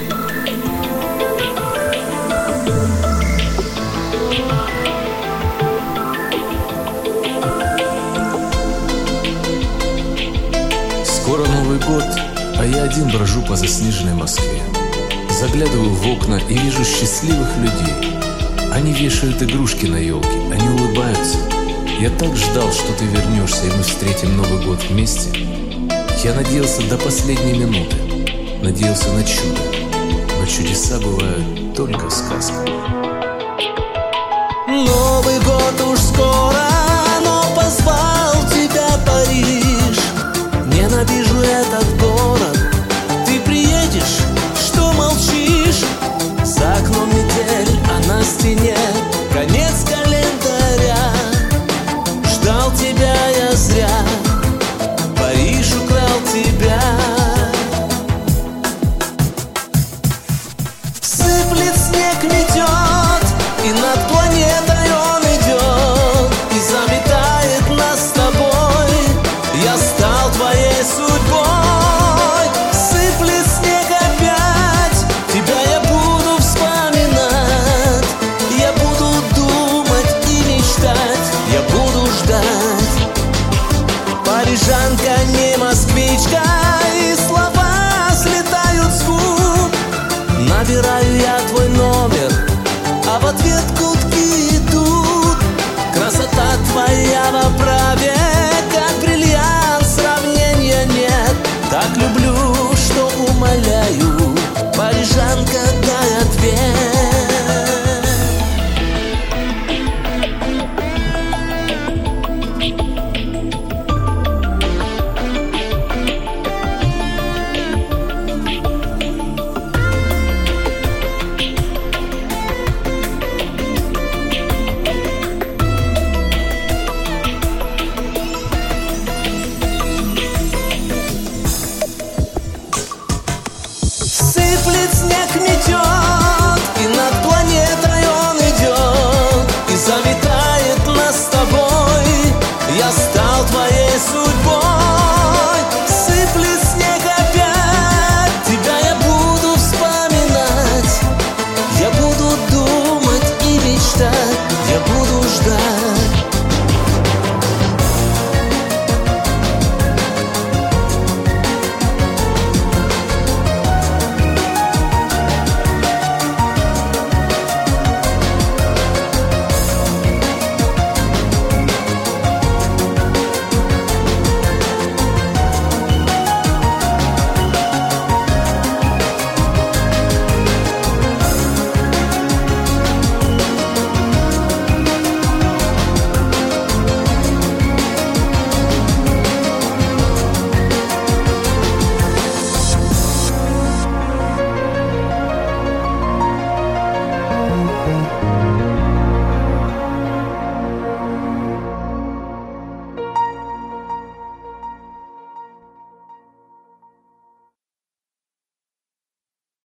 Скоро Новый год, а я один брожу по заснеженной Москве. Заглядываю в окна и вижу счастливых людей. Они вешают игрушки на елке, они улыбаются. Я так ждал, что ты вернешься, и мы встретим Новый год вместе. Я надеялся до последней минуты, надеялся на чудо, но чудеса бывают только в сказках. Новый год уж скоро, но позвал тебя Париж. Ненавижу этот город, ты приедешь, что молчишь? За окном метель, а на стене конец календаря. Ждал тебя я зря, Париж украл тебя. Сыплет снег, метет, и над планетой он идет и заметает нас с тобой. Я стал твоей судьбой. Сыплет снег опять, тебя я буду вспоминать. Я буду думать и мечтать, я буду ждать. Парижанка не москвичка, и слова слетают с губ. Набираю я твой номер, а в ответ гудки идут. Красота твоя в оправе, как бриллиант, сравнения нет. Так люблю, что умоляю, парижанка, дай ответ. Сыплет